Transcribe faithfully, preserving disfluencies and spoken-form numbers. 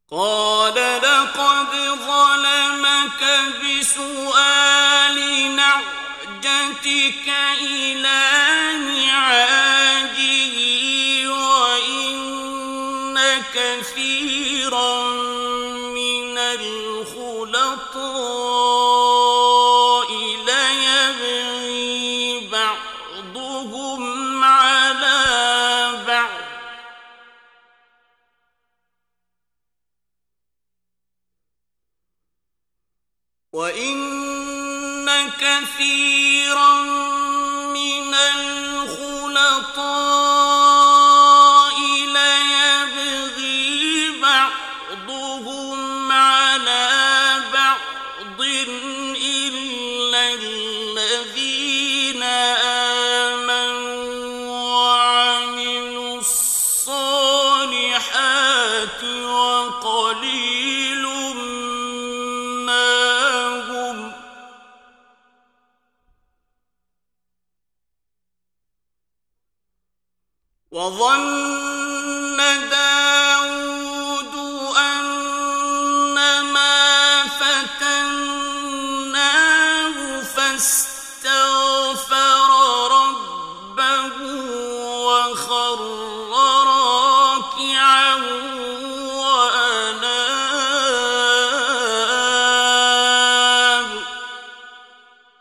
قال لقد ظلمك بسؤال نعجتك إلى نعاجه وإن كثيرا من الخلطاء ليبغي بعضهم على بعض وَإِنَّ كَثِيرًا مِنَ الْخُلَطَاءِ لَيَبْغِي بَعْضُهُمْ عَلَى بَعْضٍ إِلَّا الَّذِينَ آمَنُوا وَعَمِلُوا الصَّالِحَاتِ وَقَلِيلٌ وظن